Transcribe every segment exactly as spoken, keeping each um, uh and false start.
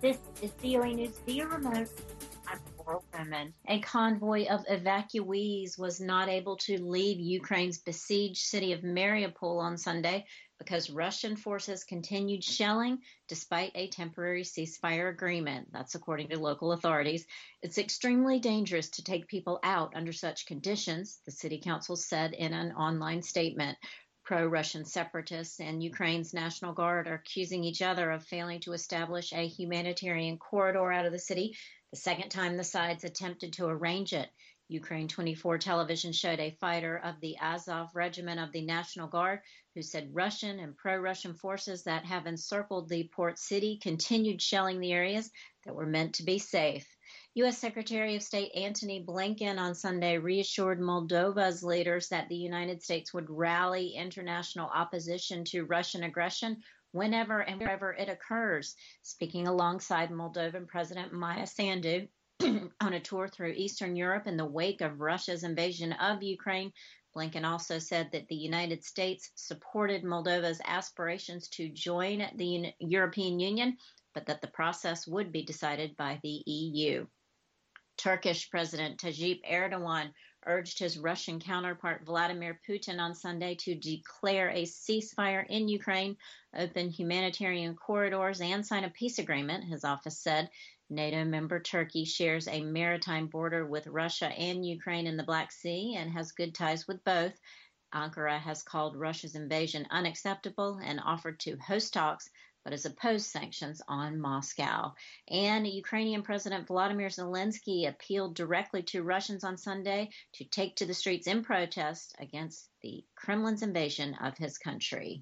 This is V O A News via remote. I'm Laurel Bowman. A convoy of evacuees was not able to leave Ukraine's besieged city of Mariupol on Sunday because Russian forces continued shelling despite a temporary ceasefire agreement. That's according to local authorities. It's extremely dangerous to take people out under such conditions, the city council said in an online statement. Pro-Russian separatists and Ukraine's National Guard are accusing each other of failing to establish a humanitarian corridor out of the city, the second time the sides attempted to arrange it. Ukraine twenty-four television showed a fighter of the Azov Regiment of the National Guard who said Russian and pro-Russian forces that have encircled the port city continued shelling the areas that were meant to be safe. U S Secretary of State Antony Blinken on Sunday reassured Moldova's leaders that the United States would rally international opposition to Russian aggression whenever and wherever it occurs. Speaking alongside Moldovan President Maya Sandu on a tour through Eastern Europe in the wake of Russia's invasion of Ukraine, Blinken also said that the United States supported Moldova's aspirations to join the European Union, but that the process would be decided by the E U. Turkish President Tayyip Erdogan urged his Russian counterpart Vladimir Putin on Sunday to declare a ceasefire in Ukraine, open humanitarian corridors, and sign a peace agreement, his office said. NATO member Turkey shares a maritime border with Russia and Ukraine in the Black Sea and has good ties with both. Ankara has called Russia's invasion unacceptable and offered to host talks, but has opposed sanctions on Moscow. And Ukrainian President Volodymyr Zelensky appealed directly to Russians on Sunday to take to the streets in protest against the Kremlin's invasion of his country.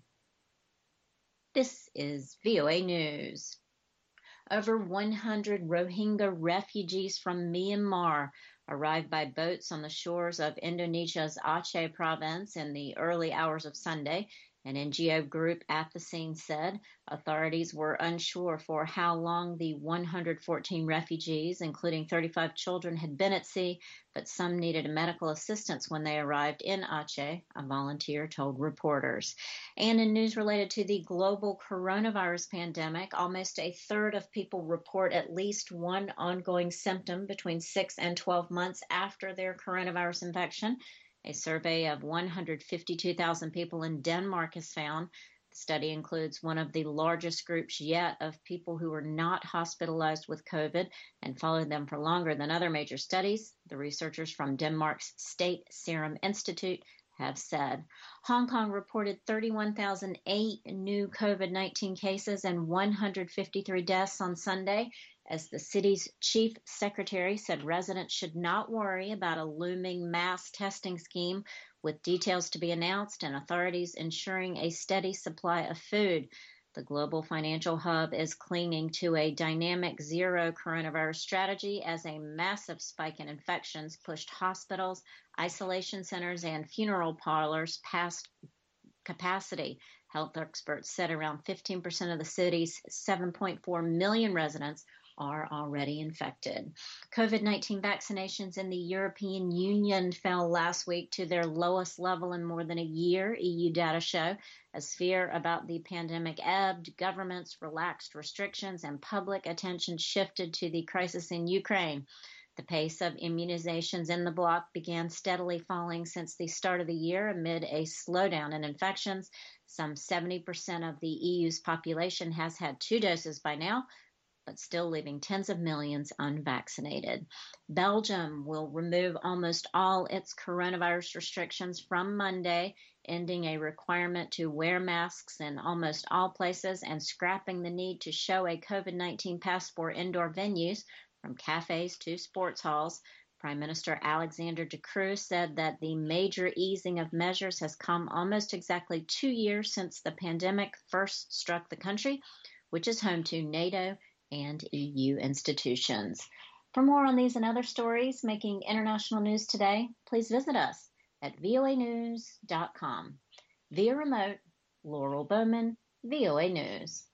This is V O A News. Over one hundred Rohingya refugees from Myanmar arrived by boats on the shores of Indonesia's Aceh province in the early hours of Sunday. An N G O group at the scene said authorities were unsure for how long the one hundred fourteen refugees, including thirty-five children, had been at sea, but some needed medical assistance when they arrived in Aceh, a volunteer told reporters. And in news related to the global coronavirus pandemic, almost a third of people report at least one ongoing symptom between six and twelve months after their coronavirus infection. A survey of one hundred fifty-two thousand people in Denmark has found. The study includes one of the largest groups yet of people who were not hospitalized with COVID and followed them for longer than other major studies, the researchers from Denmark's State Serum Institute have said. Hong Kong reported thirty-one thousand eight new COVID nineteen cases and one hundred fifty-three deaths on Sunday. As the city's chief secretary said, residents should not worry about a looming mass testing scheme, with details to be announced and authorities ensuring a steady supply of food. The global financial hub is clinging to a dynamic zero coronavirus strategy as a massive spike in infections pushed hospitals, isolation centers, and funeral parlors past capacity. Health experts said around fifteen percent of the city's seven point four million residents are already infected. COVID nineteen vaccinations in the European Union fell last week to their lowest level in more than a year, E U data show. As fear about the pandemic ebbed, governments relaxed restrictions and public attention shifted to the crisis in Ukraine. The pace of immunizations in the bloc began steadily falling since the start of the year amid a slowdown in infections. Some seventy percent of the E U's population has had two doses by now, but still leaving tens of millions unvaccinated. Belgium will remove almost all its coronavirus restrictions from Monday, ending a requirement to wear masks in almost all places and scrapping the need to show a COVID nineteen passport indoor venues, from cafes to sports halls. Prime Minister Alexander De Croo said that the major easing of measures has come almost exactly two years since the pandemic first struck the country, which is home to NATO and E U institutions. For more on these and other stories making international news today, please visit us at V O A news dot com. Via remote, Laurel Bowman, V O A News.